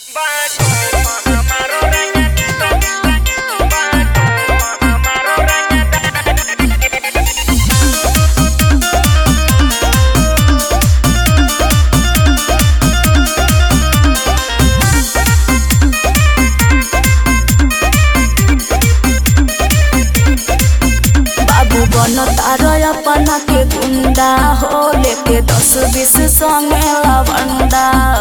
अपना के गुंडा हो लेके 10-20 संगे लवंडा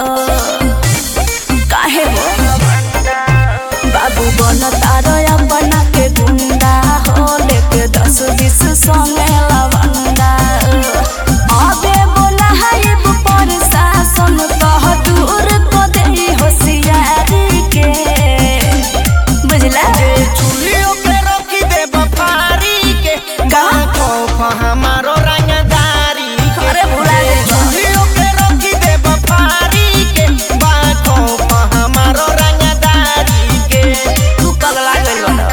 काहे हो बाबू बन तार अपना के गुंडा हो लेके 10-20 संगे लवंडा अबे बोला है पर शासन कह दूर को दे होशियारी के बुझला चुलियों के रोकी दे बफारी के हमारो रंगदारी अरे भुला दे चुलियों के रोकी दे बफारी के हमारो रंगदारी के तू पगला गइल बड़ा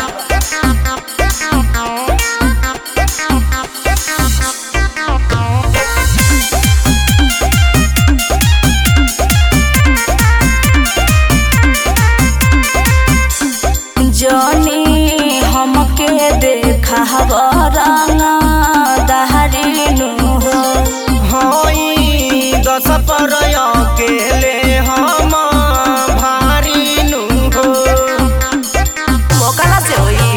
जनी हमके देखा रंगा दहरीनु हो होई 10 पर अकेले हम भारी नु हो मोकला से होई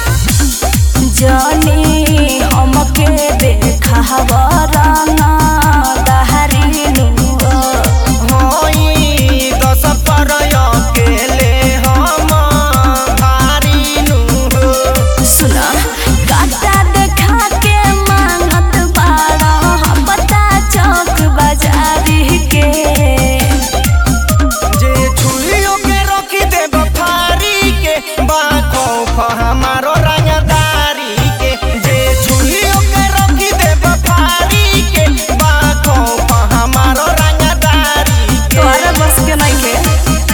जनी हमके देखा रंगा दहरीनु हो होई 10 पर अकेले हम भारी नु हो सुना गाता देखा के मांगत बाड़ा बता चौक बाजारी के जे चुलियों के रोकी दे बफारी के बाखौफ हमारो रंगदारी के जे चुलियों के रोकी दे बफारी के बाखौफ हमारो रंगदारी के तोहरा बस के नहीं के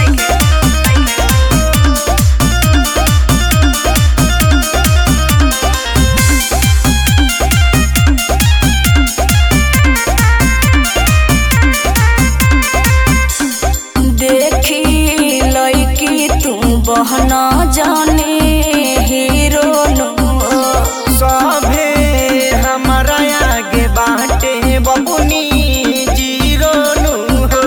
देखी लइकी तू बहना जाने हीरो नो सभे हमारा आगे बाटे बबुनी जीरो नु हो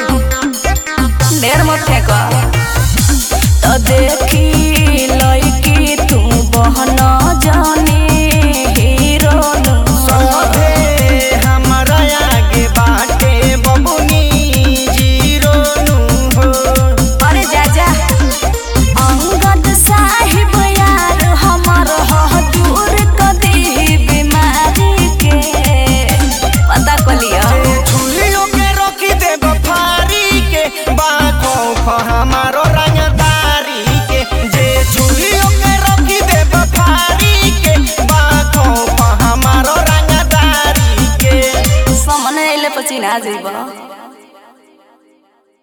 ढेर मत फेंका तो देखी लइकी तू बहना जाने हीरो नो सभे हमारा आगे बाटे बबुनी जीरो नु हो अरे जा अंगद साहिब यार हमर ह दूर कदी बीमारी के पता कलिया चुलियों के रोकी दे बफारी के बाखौफ हमारो रंगदारी के जे चुलियों के रोकी दे बफारी के बाखौफ हमारो रंगदारी के सामने अइले पछि ना जइबा।